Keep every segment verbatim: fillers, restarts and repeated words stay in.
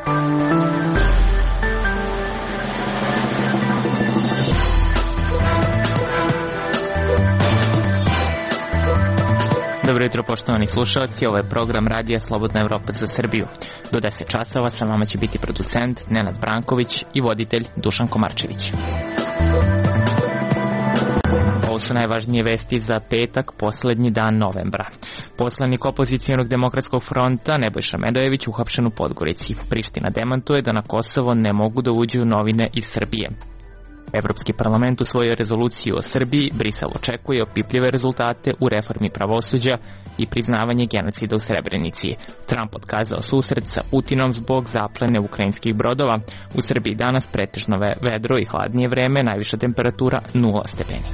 Dobro jutro, poštovani slušalci, ovo je program Radija Slobodna Evropa za Srbiju. Do deset časova sa vama će biti producent Nenad Branković i voditelj Dušan Komarčević. Ovo su najvažnije vesti za petak, poslednji dan novembra. Poslanik opozicijonog demokratskog fronta Nebojša Medojević uhapšen u Podgorici. Priština demantuje da na Kosovo ne mogu da uđu novine iz Srbije. Evropski parlament usvojio rezoluciju o Srbiji, Brisel očekuje opipljive rezultate u reformi pravosuđa i priznavanje genocida u Srebrenici. Trump otkazao susret sa Putinom zbog zaplene ukrajinskih brodova. U Srbiji danas pretežno vedro i hladnije vreme, najviša temperatura nula stepeni.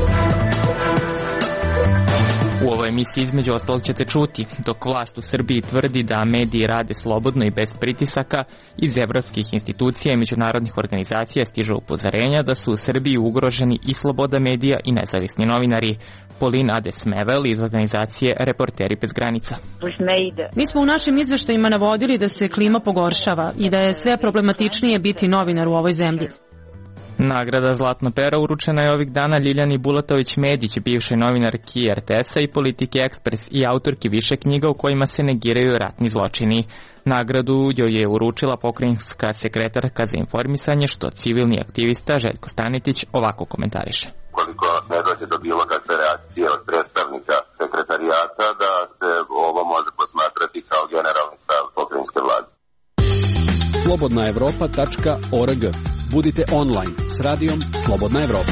U ovoj emisiji između ostalog ćete čuti, dok vlast u Srbiji tvrdi da mediji rade slobodno i bez pritisaka, iz evropskih institucija i međunarodnih organizacija stižu upozorenja da su u Srbiji ugroženi i sloboda medija i nezavisni novinari. Polin Ades-Mevel iz organizacije Reporteri bez granica. Mi smo u našim izveštajima navodili da se klima pogoršava i da je sve problematičnije biti novinar u ovoj zemlji. Nagrada Zlatno pero uručena je ovih dana Ljiljani Bulatović-Medić, bivšoj novinarki er te es-a i Politike Ekspres i autorki više knjiga u kojima se negiraju ratni zločini. Nagradu joj je uručila pokrajinska sekretarka za informisanje, što civilni aktivista Željko Stanetić ovako komentariše. Koliko ne dođe do bilo kakve reakcije od predstavnika sekretarijata, da se ovo može posmatrati kao generalni stav pokrajinske vlade. slobodna evropa tačka org. Budite online s radijom Slobodna Evropa.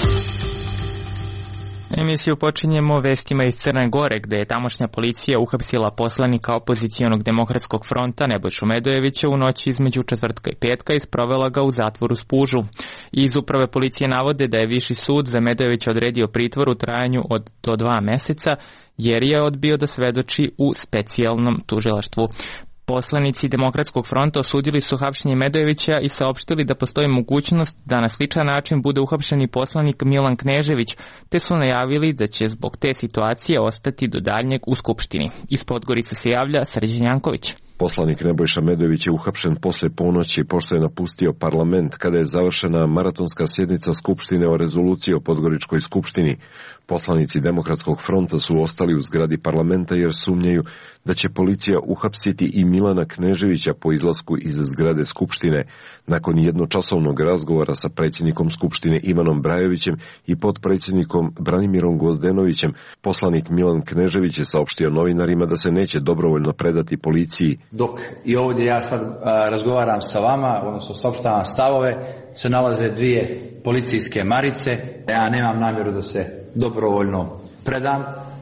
Emisiju počinjemo vestima iz Crne Gore, gde je tamošnja policija uhapsila poslanika opozicijonog demokratskog fronta Nebojšu Medojevića u noći između četvrtka i petka i sprovela ga u zatvoru Spužu. Iz uprave policije navode da je Viši sud za Medojevića odredio pritvor u trajanju od do dva meseca, jer je odbio da svedoči u specijalnom tužilaštvu. Poslanici Demokratskog fronta osudili su hapšenje Medojevića i saopštili da postoji mogućnost da na sličan način bude uhapšen i poslanik Milan Knežević, te su najavili da će zbog te situacije ostati do daljnjeg u Skupštini. Iz Podgorice se javlja Srđan Janković. Poslanik Nebojša Medojević je uhapšen posle ponoći pošto je napustio parlament kada je završena maratonska sjednica Skupštine o rezoluciji o Podgoričkoj skupštini. Poslanici Demokratskog fronta su ostali u zgradi parlamenta jer sumnjaju da će policija uhapsiti i Milana Kneževića po izlasku iz zgrade Skupštine. Nakon jednočasovnog razgovora sa predsjednikom Skupštine Ivanom Brajovićem i potpredsjednikom Branimirom Gozdenovićem, poslanik Milan Knežević je saopštio novinarima da se neće dobrovoljno predati policiji. Dok i ovdje ja sad a, razgovaram sa vama, odnosno saopštavam stavove, se nalaze dvije policijske marice. Ja nemam namjeru da se dobrovoljno predam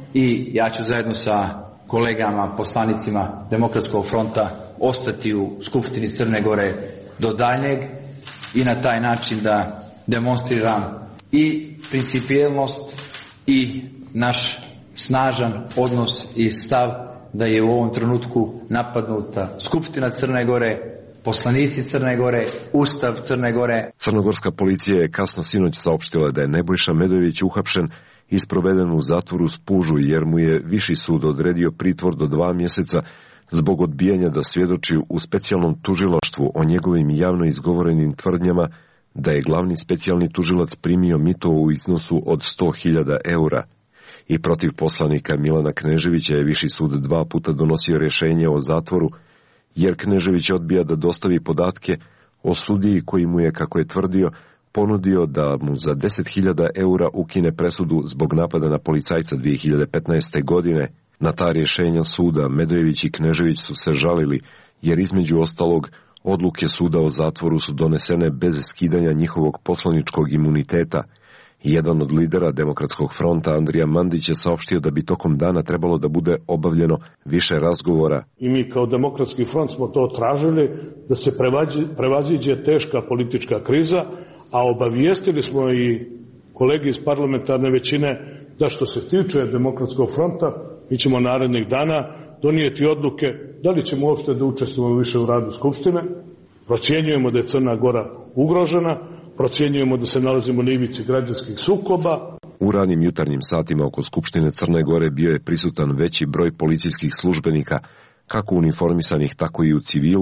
i ja ću zajedno sa kolegama, poslanicima Demokratskog fronta ostati u Skupštini Crne Gore do daljnjeg i na taj način da demonstriram i principijelnost i naš snažan odnos i stav da je u ovom trenutku napadnuta Skupština Crne Gore, poslanici Crne Gore, Ustav Crne Gore. Crnogorska policija je kasno sinoć saopštila da je Nebojša Medojević uhapšen i sproveden u zatvoru Spužu jer mu je Viši sud odredio pritvor do dva mjeseca zbog odbijanja da svjedoči u specijalnom tužilaštvu o njegovim javno izgovorenim tvrdnjama da je glavni specijalni tužilac primio mito u iznosu od sto hiljada eura. I protiv poslanika Milana Kneževića je Viši sud dva puta donosio rješenje o zatvoru, jer Knežević odbija da dostavi podatke o sudiji koji mu je, kako je tvrdio, ponudio da mu za deset hiljada eura ukine presudu zbog napada na policajca dvije hiljade petnaeste. godine. Na ta rješenja suda Medojević i Knežević su se žalili, jer između ostalog odluke suda o zatvoru su donesene bez skidanja njihovog poslaničkog imuniteta. Jedan od lidera Demokratskog fronta, Andrija Mandić, je saopštio da bi tokom dana trebalo da bude obavljeno više razgovora. I mi kao Demokratski front smo to tražili, da se prevaziđe teška politička kriza, a obavijestili smo i kolegi iz parlamentarne većine da što se tiče Demokratskog fronta, mi ćemo narednih dana donijeti odluke da li ćemo uopšte da učestvujemo više u radu Skupštine. Procjenjujemo da je Crna Gora ugrožena, procjenjujemo da se nalazimo na ivici građanskih sukoba. U ranim jutarnjim satima oko Skupštine Crne Gore bio je prisutan veći broj policijskih službenika, kako uniformisanih, tako i u civilu,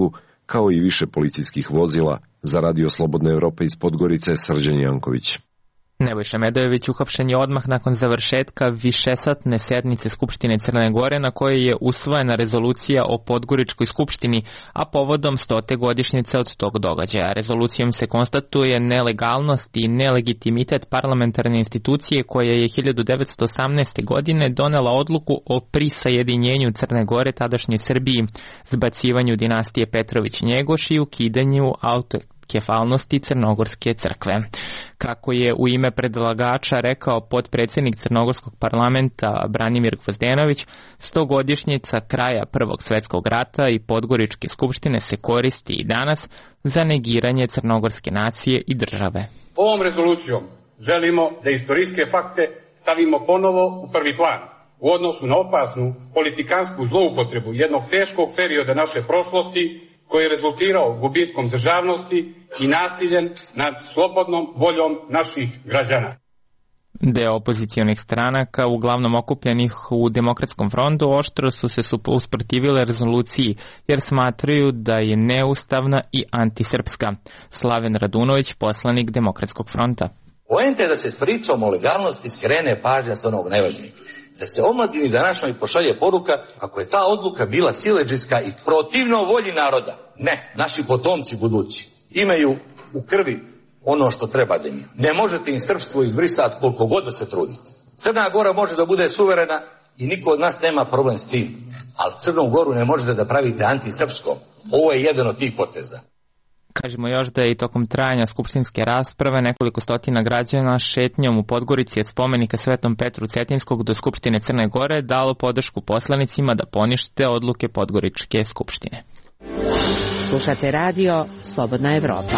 kao i više policijskih vozila. Za Radio Slobodna Evropa iz Podgorice, Srđan Janković. Nebojša Medojević uhapšen je odmah nakon završetka višesatne sednice Skupštine Crne Gore na kojoj je usvojena rezolucija o Podgoričkoj skupštini, a povodom stote godišnjice od tog događaja. Rezolucijom se konstatuje nelegalnost i nelegitimitet parlamentarne institucije koja je hiljadu devetsto osamnaeste. godine donela odluku o prisajedinjenju Crne Gore tadašnjoj Srbiji, zbacivanju dinastije Petrović-Njegoš i ukidanju auto kefalnosti Crnogorske crkve. Kako je u ime predlagača rekao potpredsjednik Crnogorskog parlamenta Branimir Gvozdenović, stogodišnjica kraja Prvog svjetskog rata i Podgoričke skupštine se koristi i danas za negiranje crnogorske nacije i države. Ovom rezolucijom želimo da istorijske fakte stavimo ponovo u prvi plan u odnosu na opasnu politikansku zloupotrebu jednog teškog perioda naše prošlosti koji je rezultirao gubitkom državnosti i nasiljem nad slobodnom voljom naših građana. Deo opozicionih stranaka, uglavnom okupljenih u Demokratskom frontu, oštro su se usprotivile rezoluciji jer smatraju da je neustavna i antisrpska. Slaven Radunović, poslanik Demokratskog fronta. Poenta je da se s pričom o legalnosti skrene pažnja s onog nevažnijeg. Da se omladini današnjoj pošalje poruka ako je ta odluka bila siledžijska i protivno volji naroda. Ne, naši potomci budući imaju u krvi ono što treba da imaju. Ne možete im srpstvo izbrisati koliko god da se trudite. Crna Gora može da bude suverena i niko od nas nema problem s tim. Ali Crnu Goru ne možete da pravite antisrpskom. Ovo je jedan od tih poteza. Kažemo još da je i tokom trajanja skupštinske rasprave nekoliko stotina građana šetnjom u Podgorici od spomenika Svetom Petru Cetinskog do Skupštine Crne Gore dalo podršku poslanicima da ponište odluke Podgoričke skupštine. Slušate radio Slobodna Evropa.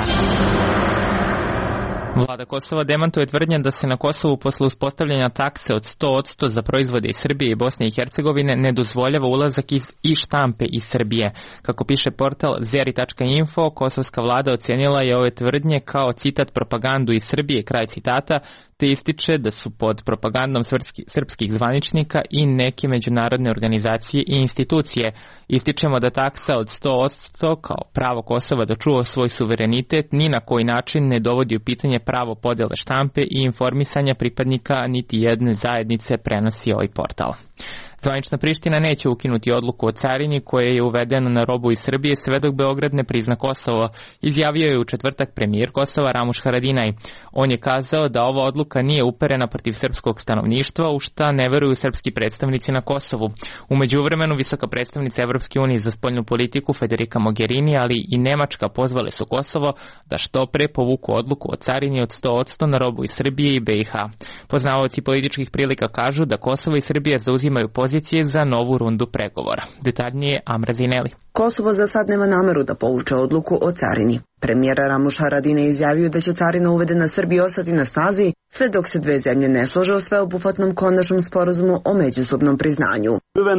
Vlada Kosova demantuje tvrdnje da se na Kosovu posle uspostavljanja takse od sto posto za proizvode iz Srbije i Bosne i Hercegovine ne dozvoljava ulazak iz, i štampe iz Srbije. Kako piše portal zeri tačka info, kosovska vlada ocenila je ove tvrdnje kao citat propagandu iz Srbije, kraj citata, te ističe da su pod propagandom srpski, srpskih zvaničnika i neke međunarodne organizacije i institucije. Ističemo da taksa od sto posto kao pravo Kosova da čuva svoj suverenitet ni na koji način ne dovodi u pitanje pravo podele štampe i informisanja pripadnika niti jedne zajednice, prenosi ovaj portal. Zvanična Priština neće ukinuti odluku o carini koja je uvedena na robu iz Srbije sve dok Beograd ne prizna Kosovo, izjavio je u četvrtak premijer Kosova Ramuš Haradinaj. On je kazao da ova odluka nije uperena protiv srpskog stanovništva, u šta ne veruju srpski predstavnici na Kosovu. U međuvremenu visoka predstavnica Evropske unije za spoljnu politiku Federica Mogherini, ali i Nemačka pozvale su Kosovo da što pre povuku odluku o carini od sto posto na robu iz Srbije i be i ha. Poznavaoci političkih prilika kažu da Kosovo i Srbija zauzimaju pozicije za novu rundu pregovora. Detaljnije Amra Zineli. Kosovo za sad nema nameru da povuče odluku o carini. Premijer Ramuš Haradinaj izjavio da će carina uvedena Srbiji ostati na snazi sve dok se dve zemlje ne slože o sveobuhvatnom konačnom sporazumu o međusobnom priznanju.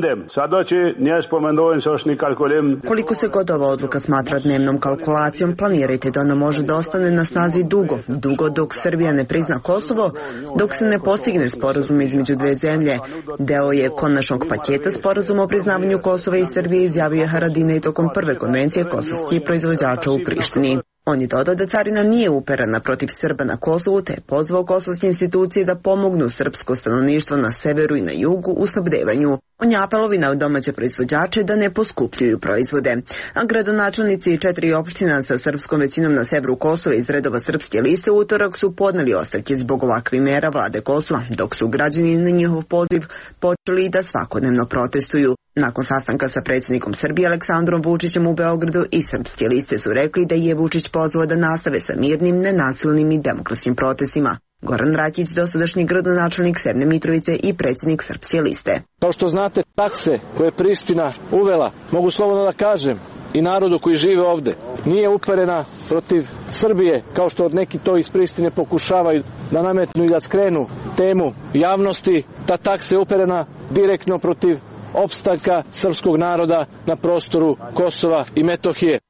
Koliko se god ova odluka smatra dnevnom kalkulacijom, planirajte da ona može da ostane na snazi dugo, dugo dok Srbija ne prizna Kosovo, dok se ne postigne sporazum između dve zemlje. Deo je konačnog paketa sporazuma o priznavanju Kosova i Srbije, izjavio Haradinaj tokom prve konvencije kosovskih proizvođača u Prištini. On je dodao da carina nije uperena protiv Srba na Kosovu, te je pozvao kosovske institucije da pomognu srpsko stanovništvo na severu i na jugu u snabdevanju. On je apelovi na domaće proizvođače da ne poskupljuju proizvode. A gradonačelnici četiri opština sa srpskom većinom na severu Kosova iz redova Srpske liste u utorak su podneli ostavke zbog ovakvih mera vlade Kosova, dok su građani na njihov poziv počeli da svakodnevno protestuju. Nakon sastanka sa predsjednikom Srbije Aleksandrom Vučićem u Beogradu i Srpske liste su rekli da je Vučić pozvao da nastave sa mirnim, nenasilnim i demokratskim protestima. Goran Rakić, dosadašnji gradonačelnik Severne Mitrovice i predsjednik Srpske liste. Kao što znate, takse koje je Priština uvela, mogu slobodno da kažem, i narodu koji žive ovde, nije uperena protiv Srbije, kao što neki to iz Prištine pokušavaju da nametnu i da skrenu temu javnosti. Ta taksa je uperena direktno protiv opstanka srpskog naroda na prostoru Kosova i Metohije.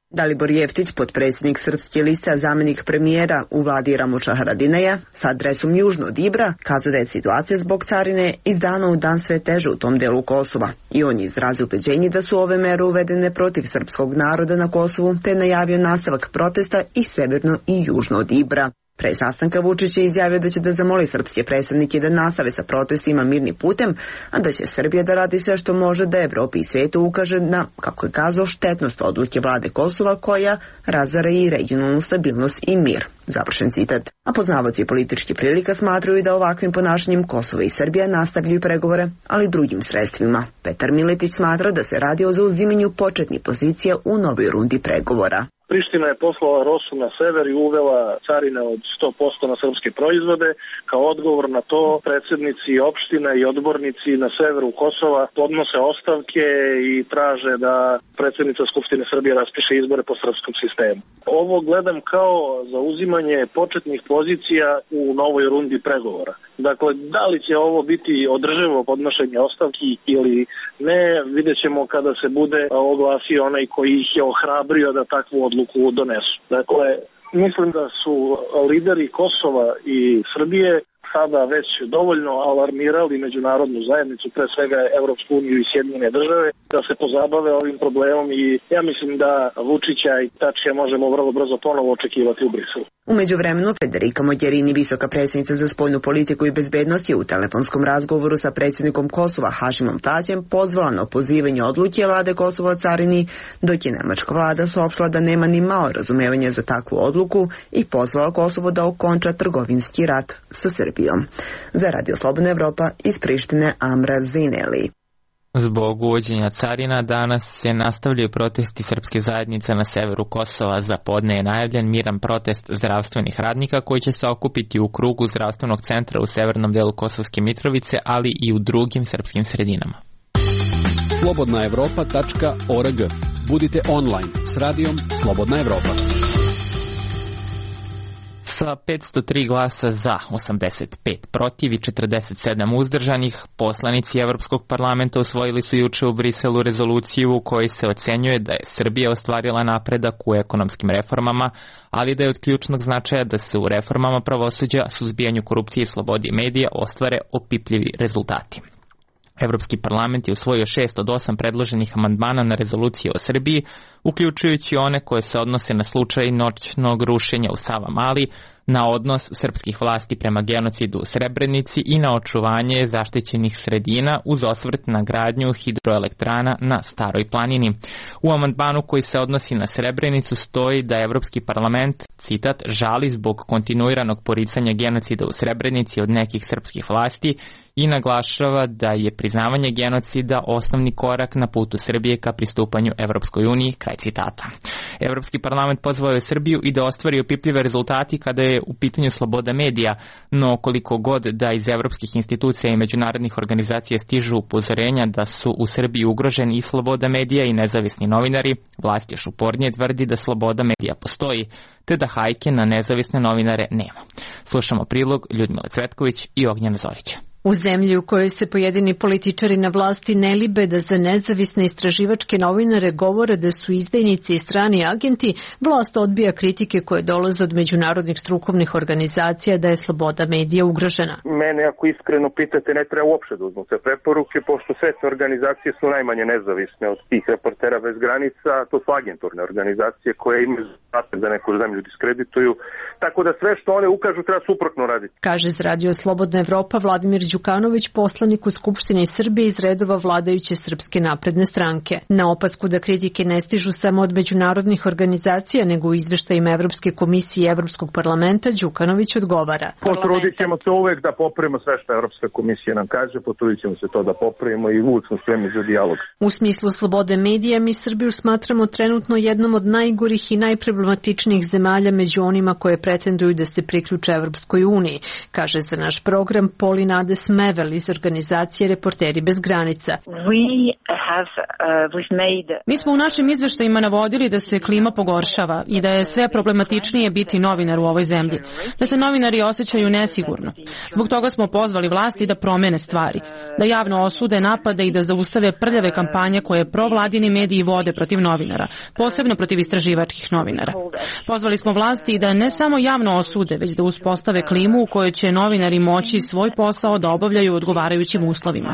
Dalibor Jeftić, potpredsjednik Srpske liste, a zamjenik premijera u vladi Ramuša Haradinaja, sa adresom južno od Ibra, kazao da je situacija zbog carine iz dana u dan sve teže u tom delu Kosova. I on je izrazio ubeđenje da su ove mere uvedene protiv srpskog naroda na Kosovu, te najavio nastavak protesta i severno i južno od Ibra. Pre sastanka Vučić je izjavio da će da zamoli srpske predstavnike da nastave sa protestima mirnim putem, a da će Srbija da radi sve što može da Evropi i svijetu ukaže na, kako je kazao, štetnost odluke vlade Kosova koja razara i regionalnu stabilnost i mir. Završen citat. A poznavaoci političkih prilika smatraju da ovakvim ponašanjem Kosova i Srbija nastavljaju pregovore, ali drugim sredstvima. Petar Miletić smatra da se radi o zauzimanju početnih pozicija u novoj rundi pregovora. Priština je poslala Rosu na sever i uvela carine od sto posto na srpske proizvode. Kao odgovor na to predsjednici opština i odbornici na severu Kosova podnose ostavke i traže da predsjednica Skupštine Srbije raspiše izbore po srpskom sistemu. Ovo gledam kao zauzimanje početnih pozicija u novoj rundi pregovora. Dakle, da li će ovo biti održivo podnošenje ostavki ili ne, vidjet ćemo kada se bude oglasio onaj koji ih je ohrabrio da takvu odluku donesu. Dakle, mislim da su lideri Kosova i Srbije sada već dovoljno alarmirali međunarodnu zajednicu, pre svega Evropsku uniju i Sjedinjene države, da se pozabave ovim problemom i ja mislim da Vučića i Tačija možemo vrlo brzo ponovo očekivati u Briselu. U međuvremenu Federica Mogherini, visoka predsjednica za spoljnu politiku i bezbednost, je u telefonskom razgovoru sa predsjednikom Kosova Hašimom Taćem pozvala na opozivanje odluke vlade Kosova o carini, dok je nemačka vlada saopštila da nema ni malo razumevanja za takvu odluku i pozvala Kosovo da okonča trgovinski rat sa Srbijom. Za Radio Slobodna Evropa iz Prištine, Amra Zineli. Zbog uvođenja carina danas se nastavljaju protesti srpske zajednice na severu Kosova. Za podne je najavljen miran protest zdravstvenih radnika koji će se okupiti u krugu zdravstvenog centra u severnom delu Kosovske Mitrovice, ali i u drugim srpskim sredinama. slobodna evropa tačka org. Budite online s radijom Slobodna Evropa. Sa petsto tri glasa za, osamdeset pet protiv i četrdeset sedam uzdržanih, poslanici Evropskog parlamenta usvojili su juče u Briselu rezoluciju u kojoj se ocenjuje da je Srbija ostvarila napredak u ekonomskim reformama, ali da je od ključnog značaja da se u reformama pravosuđa, suzbijanju korupcije i slobodi medija ostvare opipljivi rezultati. Evropski parlament je usvojio šest od osam predloženih amandmana na rezoluciju o Srbiji, uključujući one koje se odnose na slučaj noćnog rušenja u Savamali, na odnos srpskih vlasti prema genocidu u Srebrenici i na očuvanje zaštićenih sredina uz osvrt na gradnju hidroelektrana na Staroj planini. U amandmanu koji se odnosi na Srebrenicu stoji da Evropski parlament, citat, žali zbog kontinuiranog poricanja genocida u Srebrenici od nekih srpskih vlasti i naglašava da je priznavanje genocida osnovni korak na putu Srbije ka pristupanju Evropskoj uniji, kraj citata. Evropski parlament pozvao je Srbiju i da ostvari opipljive rezultati kada je u pitanju sloboda medija, no koliko god da iz evropskih institucija i međunarodnih organizacija stižu upozorenja da su u Srbiji ugroženi i sloboda medija i nezavisni novinari, vlast još upornije tvrdi da sloboda medija postoji, te da hajke na nezavisne novinare nema. Slušamo prilog Ljudmile Cvetković i Ognjena Zorića. U zemlji u kojoj se pojedini političari na vlasti ne libe da za nezavisne istraživačke novinare govore da su izdajnici i strani agenti, vlast odbija kritike koje dolaze od međunarodnih strukovnih organizacija da je sloboda medija ugrožena. Mene, ako iskreno pitate, ne treba uopšte da uzmu te preporuke, pošto sve te organizacije su najmanje nezavisne od tih Reportera bez granica, to su agenturne organizacije koje imaju zadatak da neku zemlju diskredituju, tako da sve što one ukažu treba suprotno raditi. Kaže za Radio Slobodna Evropa Vladimir Đukanović, poslanik u Skupštini Srbije iz redova vladajuće Srpske napredne stranke. Na opasku da kritike ne stižu samo od međunarodnih organizacija, nego u izveštajima Evropske komisije i Evropskog parlamenta, Đukanović odgovara. Potrudit ćemo se uvek da popravimo sve što Evropska komisija nam kaže, potrudit ćemo se to da popravimo i uvek smo spremni za dijalog. U smislu slobode medija mi Srbiju smatramo trenutno jednom od najgorih i najproblematičnijih zemalja među onima koje pretenduju da se priključe Evropskoj uniji, kaže za naš program Polinade Agnes Mevel iz organizacije Reporteri bez granica. Mi smo u našim izveštajima navodili da se klima pogoršava i da je sve problematičnije biti novinar u ovoj zemlji, da se novinari osjećaju nesigurno. Zbog toga smo pozvali vlasti da promene stvari, da javno osude napade i da zaustave prljave kampanje koje provladini mediji vode protiv novinara, posebno protiv istraživačkih novinara. Pozvali smo vlasti da ne samo javno osude, već da uspostave klimu u kojoj će novinari moći svoj posao da obavljaju u odgovarajućim uslovima.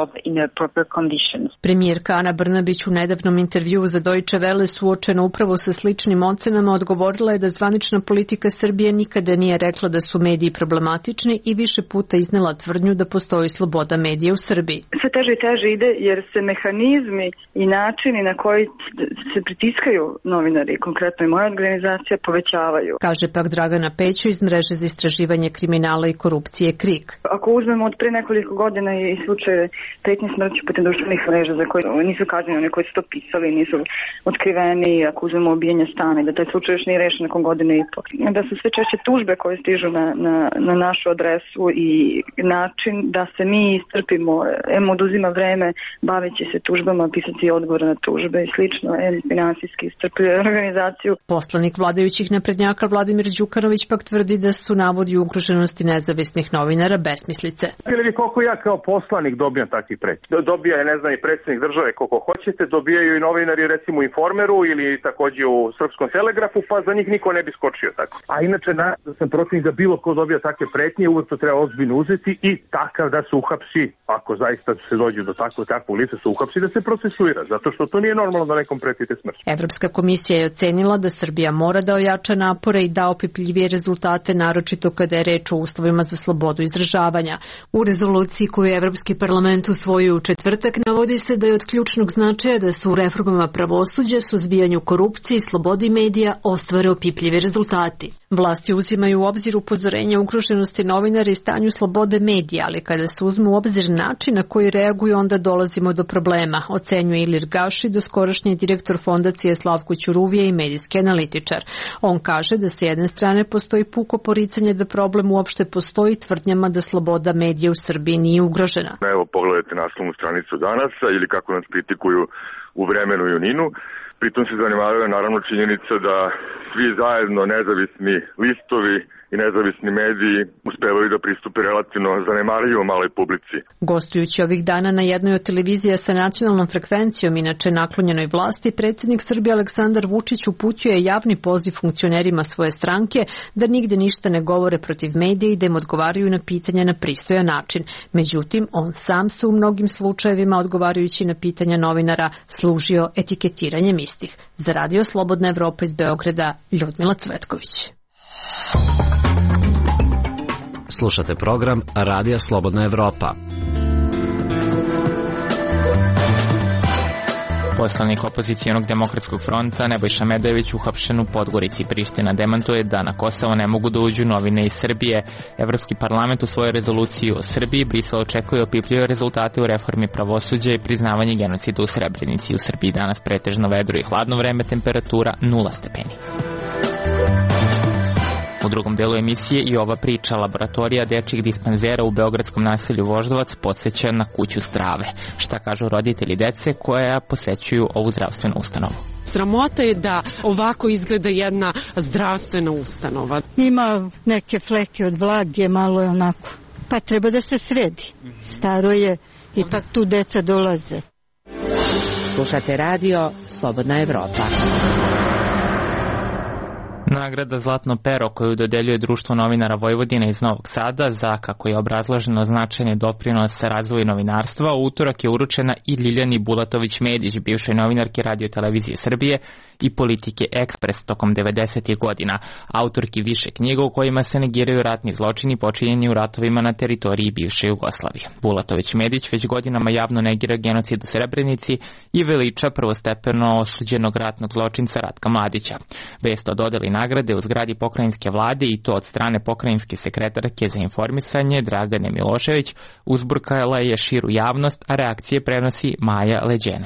Premijerka Ana Brnabić u nedavnom intervjuu za Deutsche Welle suočena upravo sa sličnim ocenama odgovorila je da zvanična politika Srbije nikada nije rekla da su mediji problematični i više puta iznela tvrdnju da postoji sloboda medija u Srbiji. Sve teže i teže ide jer se mehanizmi i načini na koji se pritiskaju novinari, konkretno i moja organizacija, povećavaju. Kaže pak Dragana Pećo iz mreže za istraživanje kriminala i korupcije KRIK. Ako uzmemo od pre nekoliko godina i slučaje pretnje smrću putem društvenih mreža za koje nisu kažnjeni, oni koji su to pisali, nisu otkriveni, ako uzmemo ubijanje stana i da taj slučaj još nije rešen nakon godine i po. Da su sve češće tužbe koje stižu na, na, na našu adresu i način da se mi istrpimo, em oduzima vreme baveći se tužbama, pisati odgovore na tužbe i slično, em finansijski istrpuje organizaciju. Poslanik vladajućih naprednjaka Vladimir Đukanović pak tvrdi da su navodi ugroženosti nezavisnih novinara besmislice. Ili vi koliko ja kao poslanik dobijam takvih pretnji? Dobija je, ne znam, i predsjednik države koliko hoćete, dobijaju i novinari recimo u Informeru ili također u Srpskom telegrafu, pa za njih niko ne bi skočio tako. A inače na, da sam protivnik da bilo ko dobija takve pretnje, uvijek to treba ozbiljno uzeti i takav da se uhapsi, ako zaista se dođe do takvog takvog lica se uhapsi, da se procesuira, zato što to nije normalno da nekom pretite smrt. Evropska komisija je ocenila da Srbija mora da ojača napore i da opipljivije rezultate, naročito kada je reč o uslovima za slobodu izražavanja. U rezoluciji koju je Evropski parlament usvojio u četvrtak navodi se da je od ključnog značaja da su u reformama pravosuđa, suzbijanju korupcije i slobodi medija ostvare opipljivi rezultati. Vlasti uzimaju u obzir upozorenja ugroženosti novinara i stanju slobode medija, ali kada se uzme u obzir način na koji reaguju, onda dolazimo do problema, ocenjuje Ilir Gaši, doskorašnji direktor fondacije Slavko Ćuruvije i medijski analitičar. On kaže da sa jedne strane postoji puko poricanje da problem uopšte postoji tvrdnjama da sloboda medija u Srbiji nije ugrožena. Evo pogledajte naslovnu stranicu Danasa ili kako nas kritikuju u Vremenu i Uninu. Pritom se zanemaruje naravno činjenica da svi zajedno nezavisni listovi i nezavisni mediji uspevaju da pristupe relativno zanemarljivo maloj publici. Gostujući ovih dana na jednoj od televizija sa nacionalnom frekvencijom, inače naklonjenoj vlasti, predsjednik Srbije Aleksandar Vučić uputio je javni poziv funkcionerima svoje stranke da nigde ništa ne govore protiv medija i da im odgovaraju na pitanja na pristojan način. Međutim, on sam se u mnogim slučajevima odgovarajući na pitanja novinara služio etiketiranjem istih. Za Radio Slobodna Evropa iz Beograda, Ljudmila Cvetković. Slušate program Radija Slobodna Evropa. Poslanik opozicijonog demokratskog fronta Nebojša Medojević uhapšen u Podgorici. Priština demantuje da na Kosovo ne mogu da uđu novine iz Srbije. Evropski parlament u svojoj rezoluciji o Srbiji Brisel očekuje opipljive rezultate u reformi pravosuđa i priznavanje genocida u Srebrenici. U Srbiji danas pretežno vedro i hladno vreme, temperatura nula stepeni. U drugom delu emisije i ova priča. Laboratorija dečjih dispanzera u beogradskom naselju Voždovac podsjeća na kuću strave. Šta kažu roditelji dece koja posećuju ovu zdravstvenu ustanovu? Sramota je da ovako izgleda jedna zdravstvena ustanova. Ima neke fleke od vlage, malo je onako. Pa treba da se sredi. Staro je, ipak tu deca dolaze. Slušate radio Slobodna Evropa. Nagrada Zlatno pero koju dodeljuje Društvo novinara Vojvodine iz Novog Sada za, kako je obrazloženo, značajni doprinos razvoju novinarstva, u utorak je uručena i Ljiljani Bulatović-Medić, bivšoj novinarki Radio Televizije Srbije i Politike Ekspres tokom devedesetih godina, autorki više knjiga u kojima se negiraju ratni zločini počinjeni u ratovima na teritoriji bivše Jugoslavije. Bulatović-Medić već godinama javno negira genocid u Srebrenici i veliča prvostepeno osuđenog ratnog zločinca Ratka Mladića. Vest o dodeli nagrade u zgradi pokrajinske vlade i to od strane pokrajinske sekretarke za informisanje Dragane Milošević uzburkala je širu javnost, a reakcije prenosi Maja Leđenac.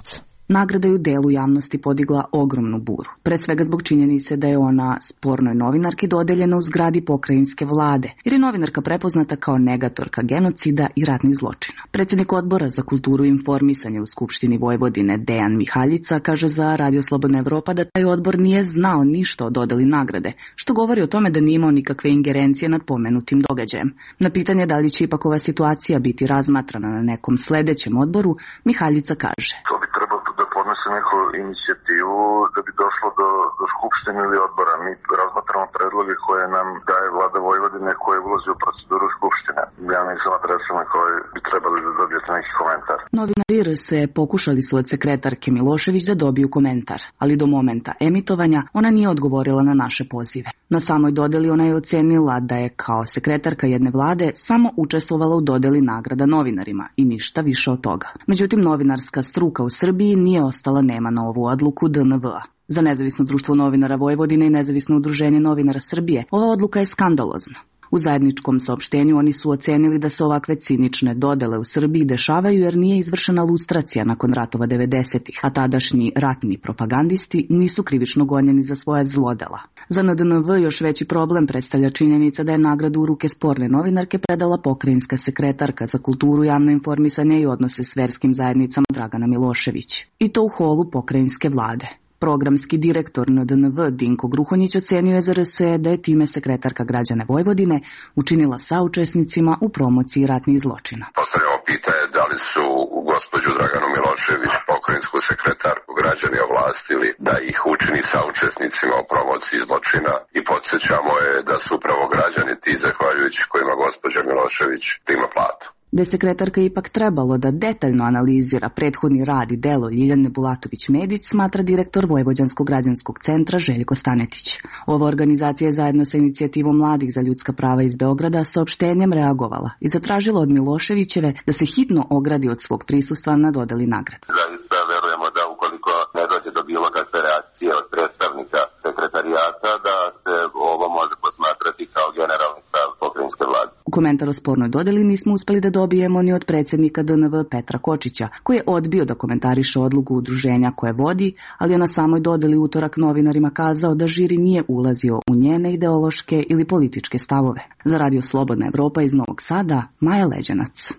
Nagrada je u delu javnosti podigla ogromnu buru, pre svega zbog činjenice da je ona spornoj novinarki dodeljena u zgradi pokrajinske vlade, jer je novinarka prepoznata kao negatorka genocida i ratnih zločina. Predsjednik Odbora za kulturu i informisanje u Skupštini Vojvodine Dejan Mihaljica kaže za Radio Slobodna Evropa da taj odbor nije znao ništa o dodeli nagrade, što govori o tome da nije imao nikakve ingerencije nad pomenutim događajem. Na pitanje da li će ipak ova situacija biti razmatrana na nekom sledećem odboru, Mihaljica kaže: To bi trebalo da podnese neku inicijativu da bi došlo do, do skupštine ili odbora. Mi razmatramo predloge koje nam daje vlada Vojvodine koje ulazi u proceduru skupštine. Ja nisam adresan na koje bi trebali da dobijete neki komentar. Novinari R S E pokušali su od sekretarke Milošević da dobiju komentar, ali do momenta emitovanja ona nije odgovorila na naše pozive. Na samoj dodeli ona je ocenila da je kao sekretarka jedne vlade samo učestvovala u dodeli nagrada novinarima i ništa više od toga. Međutim, novinarska struka u Srbiji nije ostala nema na ovu odluku D N V-a. Za Nezavisno društvo novinara Vojvodine i Nezavisno udruženje novinara Srbije ova odluka je skandalozna. U zajedničkom saopštenju oni su ocenili da se ovakve cinične dodele u Srbiji dešavaju jer nije izvršena lustracija nakon ratova devedesetih, a tadašnji ratni propagandisti nisu krivično gonjeni za svoje zlodela. Za N D N V još veći problem predstavlja činjenica da je nagradu u ruke sporne novinarke predala pokrajinska sekretarka za kulturu, javno informisanje i odnose s verskim zajednicama Dragana Milošević. I to u holu pokrajinske vlade. Programski direktor N D N V Dinko Gruhonjić ocenio je za R S E da je time sekretarka građane Vojvodine učinila saučesnicima u promociji ratnih zločina. Postavljamo pitanje da li su u gospođu Draganu Milošević, pokrajinsku sekretarku, građani ovlastili da ih učini saučesnicima u promociji zločina i podsjećamo je da su upravo građani ti zahvaljujući kojima gospođa Milošević prima platu. Da je sekretarka ipak trebalo da detaljno analizira prethodni rad i delo Ljiljane Bulatović-Medić, smatra direktor Vojvođanskog građanskog centra Željko Stanetić. Ova organizacija je zajedno sa inicijativom Mladih za ljudska prava iz Beograda saopštenjem reagovala i zatražila od Miloševićeve da se hitno ogradi od svog prisustva na dodeli nagrade. Zaista verujemo da ukoliko ne dođe do bilo kakve reakcije od predstavnika sekretarijata, da se ovo može posmatrati kao generalni stav pokrajinske vlade. Komentar o spornoj dodeli nismo uspeli da dobijemo ni od predsjednika D N V Petra Kočića, koji je odbio da komentariše odluku udruženja koje vodi, ali je na samoj dodeli utorak novinarima kazao da žiri nije ulazio u njene ideološke ili političke stavove. Za Radio Slobodna Evropa iz Novog Sada, Maja Leđanac.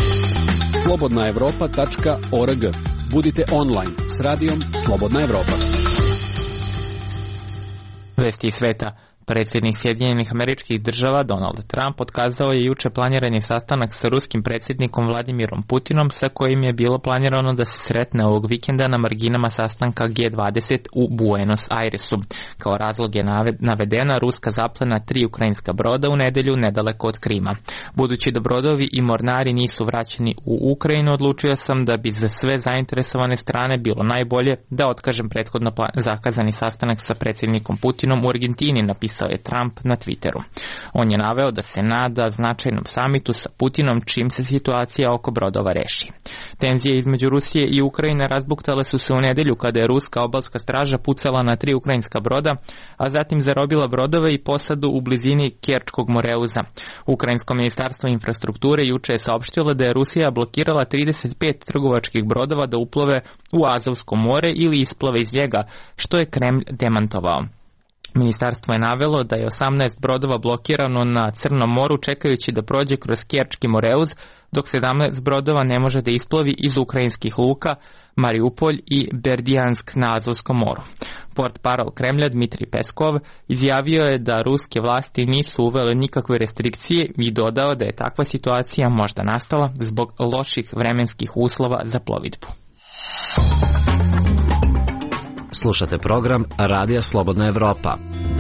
slobodna evropa tačka org. Budite online s radijom Slobodna Evropa. Vesti iz sveta. Predsjednik Sjedinjenih Američkih Država Donald Trump otkazao je juče planirani sastanak sa ruskim predsjednikom Vladimirom Putinom, sa kojim je bilo planirano da se sretne ovog vikenda na marginama sastanka G dvadeset u Buenos Airesu. Kao razlog je navedena ruska zaplena tri ukrajinska broda u nedelju nedaleko od Krima. Budući da brodovi i mornari nisu vraćeni u Ukrajinu, odlučio sam da bi za sve zainteresovane strane bilo najbolje da otkažem prethodno zakazani sastanak sa predsjednikom Putinom u Argentini, napisao je Trump na Twitteru. On je naveo da se nada značajnom samitu sa Putinom čim se situacija oko brodova reši. Tenzije između Rusije i Ukrajine razbuktale su se u nedelju kada je ruska obalska straža pucala na tri ukrajinska broda, a zatim zarobila brodove i posadu u blizini Kerčkog moreuza. Ukrajinsko ministarstvo infrastrukture juče je saopštilo da je Rusija blokirala trideset pet trgovačkih brodova da uplove u Azovsko more ili isplove iz njega, što je Kremlj demantovao. Ministarstvo je navelo da je osamnaest brodova blokirano na Crnom moru čekajući da prođe kroz Kerčki moreuz, dok sedamnaest brodova ne može da isplovi iz ukrajinskih luka Mariupolj i Berdijansk na Azovskom moru. Portparol Kremlja Dmitrij Peskov izjavio je da ruske vlasti nisu uvele nikakve restrikcije i dodao da je takva situacija možda nastala zbog loših vremenskih uslova za plovidbu. Slušate program Radija Slobodna Evropa.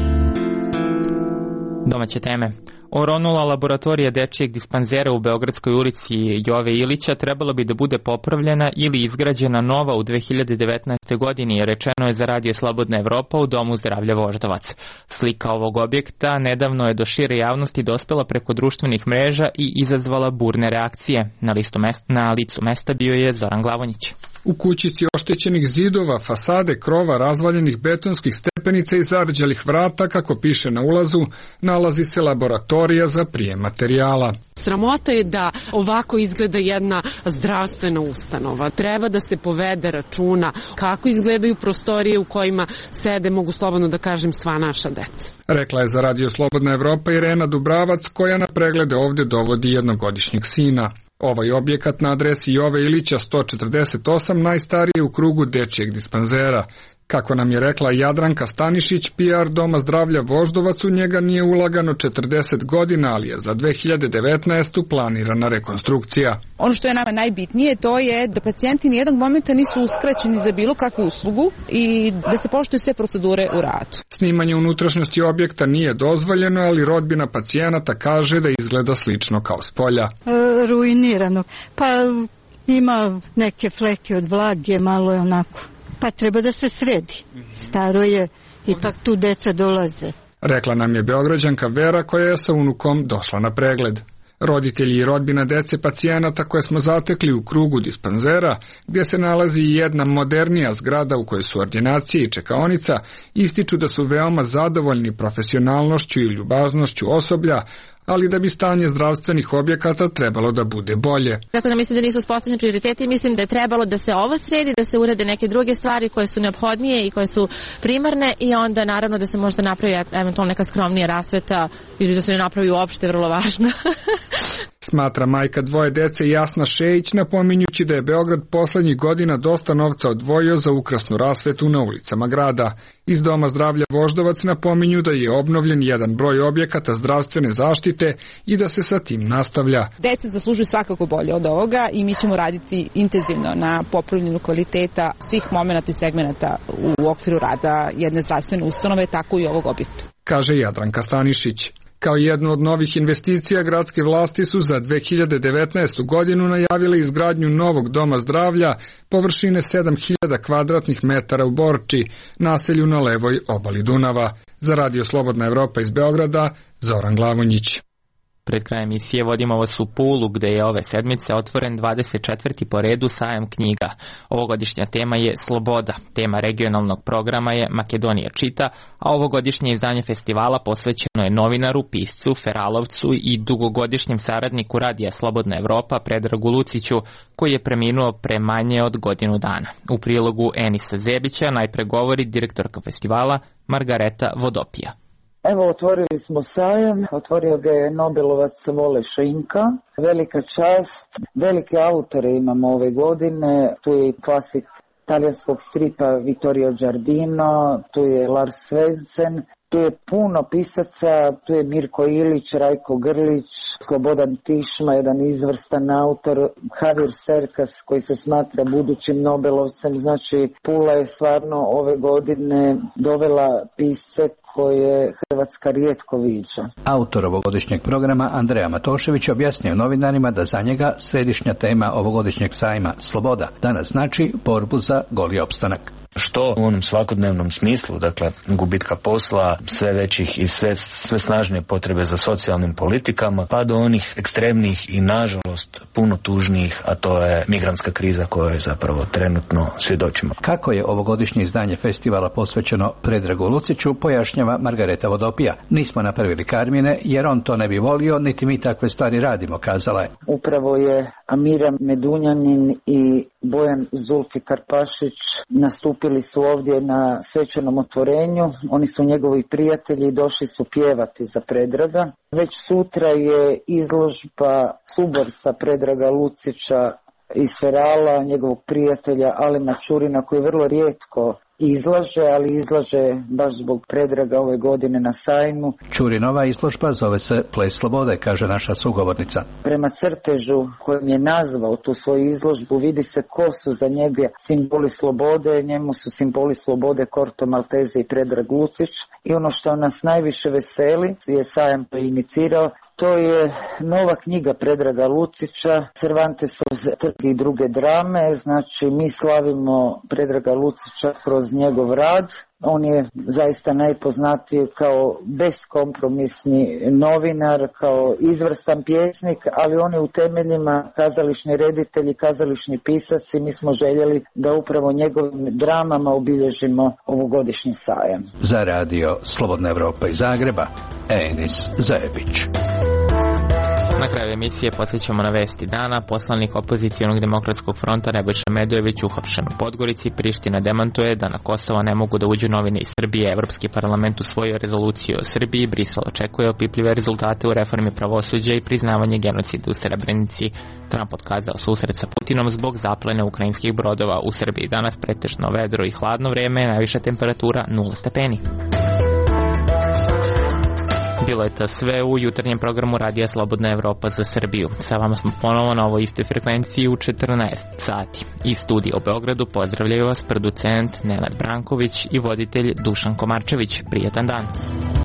Domaće teme. Oronula laboratorija dečijeg dispanzera u Beogradskoj ulici Jove Ilića trebala bi da bude popravljena ili izgrađena nova u dve hiljade devetnaestoj. godini, rečeno je za Radio Slobodna Evropa u Domu zdravlja Voždovac. Slika ovog objekta nedavno je do šire javnosti dospela preko društvenih mreža i izazvala burne reakcije. Na, listu mesta, na licu mesta bio je Zoran Glavonjić. U kućici oštećenih zidova, fasade, krova, razvaljenih betonskih stepena stepenice i zarđalih vrata, kako piše na ulazu, nalazi se laboratorija za prijem materijala. Sramota je da ovako izgleda jedna zdravstvena ustanova. Treba da se povede računa kako izgledaju prostorije u kojima sede, mogu slobodno da kažem, sva naša deca. Rekla je za Radio Slobodna Evropa Irena Dubravac, koja na preglede ovdje dovodi jednogodišnjeg sina. Ovaj objekat na adresi Jove Ilića sto četrdeset osam najstariji je u krugu dečijeg dispanzera. Kako nam je rekla Jadranka Stanišić, P R Doma zdravlja Voždovac, u njega nije ulagano četrdeset godina, ali je za dve hiljade devetnaestu planirana rekonstrukcija. Ono što je nama najbitnije, to je da pacijenti nijednog momenta nisu uskraćeni za bilo kakvu uslugu i da se poštuju sve procedure u radu. Snimanje unutrašnjosti objekta nije dozvoljeno, ali rodbina pacijenata kaže da izgleda slično kao s polja. E, ruinirano. Pa ima neke fleke od vlage, malo je onako. Pa treba da se sredi. Staro je, ipak tu deca dolaze. Rekla nam je Beograđanka Vera, koja je sa unukom došla na pregled. Roditelji i rodbina dece pacijenata koje smo zatekli u krugu dispanzera, gdje se nalazi i jedna modernija zgrada u kojoj su ordinacije i čekaonica, ističu da su veoma zadovoljni profesionalnošću i ljubaznošću osoblja, ali da bi stanje zdravstvenih objekata trebalo da bude bolje. Tako da mislim da nisu uspostavljeni prioriteti i mislim da je trebalo da se ovo sredi, da se urede neke druge stvari koje su neophodnije i koje su primarne i onda naravno da se možda napravi eventualno neka skromnija rasveta ili da se ne napravi uopšte, vrlo važno. Smatra majka dvoje dece Jasna Šejić, napominjući da je Beograd poslednjih godina dosta novca odvojio za ukrasnu rasvetu na ulicama grada. Iz Doma zdravlja Voždovac napominju da je obnovljen jedan broj objekata zdravstvene zaštite i da se sa tim nastavlja. Deca zaslužuju svakako bolje od ovoga i mi ćemo raditi intenzivno na popravljanju kvaliteta svih momenata i segmenata u okviru rada jedne zdravstvene ustanove, tako i ovog objekta. Kaže Jadranka Stanišić. Kao jednu od novih investicija, gradske vlasti su za dve hiljade devetnaestu godinu najavile izgradnju novog doma zdravlja površine sedam hiljada kvadratnih metara u Borči, naselju na levoj obali Dunava. Za Radio Slobodna Evropa iz Beograda, Zoran Glavonjić. Pred krajem emisije vodimo vas u Pulu, gde je ove sedmice otvoren dvadeset četvrti po redu sajam knjiga. Ovogodišnja tema je Sloboda. Tema regionalnog programa je Makedonija čita, a ovogodišnje izdanje festivala posvećeno je novinaru, piscu, feralovcu i dugogodišnjem saradniku Radija Slobodna Evropa Predragu Luciću, koji je preminuo pre manje od godinu dana. U prilogu Enisa Zebića najpre govori direktorka festivala Margareta Vodopija. Evo, otvorili smo sajam, otvorio ga je Nobelovac Vole Šinka. Velika čast, velike autore imamo ove godine, tu je klasik talijanskog stripa Vittorio Giardino, tu je Lars Svensson, tu je puno pisaca, tu je Mirko Ilić, Rajko Grlić, Slobodan Tišma, jedan izvrstan autor, Javier Cercas koji se smatra budućim Nobelovcem. Znači, Pula je stvarno ove godine dovela pisce koje Hrvatska rijetko viđa. Autor ovogodišnjeg programa Andreja Matošević objasnio novinarima da za njega središnja tema ovogodišnjeg sajma Sloboda danas znači borbu za goli opstanak. Što u onom svakodnevnom smislu, dakle gubitka posla, sve većih i sve, sve snažnije potrebe za socijalnim politikama, pa do onih ekstremnih i nažalost puno tužnijih, a to je migrantska kriza kojoj zapravo trenutno svjedočimo. Kako je ovogodišnje izdanje festivala posvećeno Predragu Luciću, pojašnjava Margareta Vodopija. Nismo napravili Karmine jer on to ne bi volio, niti mi takve stvari radimo, kazala je. Upravo je Amira Medunjanin i Bojan Zulfi Karpašić nastupili su ovdje na svečanom otvorenju. Oni su njegovi prijatelji i došli su pjevati za Predraga. Već sutra je izložba suborca Predraga Lucića iz Ferala, njegovog prijatelja Alima Čurina, koji vrlo rijetko izlaže, ali izlaže baš zbog Predraga ove godine na sajmu. Čurinova izložba zove se Ples slobode, kaže naša sugovornica. Prema crtežu kojim je nazvao tu svoju izložbu vidi se ko su za njega simboli slobode. Njemu su simboli slobode Korto Malteze i Predrag Lucić. I ono što nas najviše veseli je sajam to inicirao, To je nova knjiga Predraga Lucića, Cervantesov trg i druge drame. Znači, mi slavimo Predraga Lucića kroz njegov rad. On je zaista najpoznatiji kao beskompromisni novinar, kao izvrstan pjesnik, ali on je u temeljima kazališni reditelj i kazališni pisac i mi smo željeli da upravo njegovim dramama obilježimo ovogodišnji sajam. Za radio Slobodna Evropa iz Zagreba, Enis Zajebić. Na kraju emisije posjećamo na vesti dana. Poslanik opozicijonog demokratskog fronta Nebojša Medojević uhapšen u Podgorici. Priština demantuje da na Kosovo ne mogu da uđu novine iz Srbije. Evropski parlament usvojio rezoluciju o Srbiji. Brisel očekuje opipljive rezultate u reformi pravosuđa i priznavanje genocida u Srebrenici. Trump otkazao susret sa Putinom zbog zaplene ukrajinskih brodova u Srbiji. Danas pretežno vedro i hladno vreme, najviša temperatura nula stepeni. Bilo je to sve u jutarnjem programu Radija Slobodna Evropa za Srbiju. Sa vama smo ponovo na ovoj istoj frekvenciji u četrnaest sati. Iz studija u Beogradu pozdravljaju vas producent Nenad Branković i voditelj Dušan Komarčević. Prijetan dan.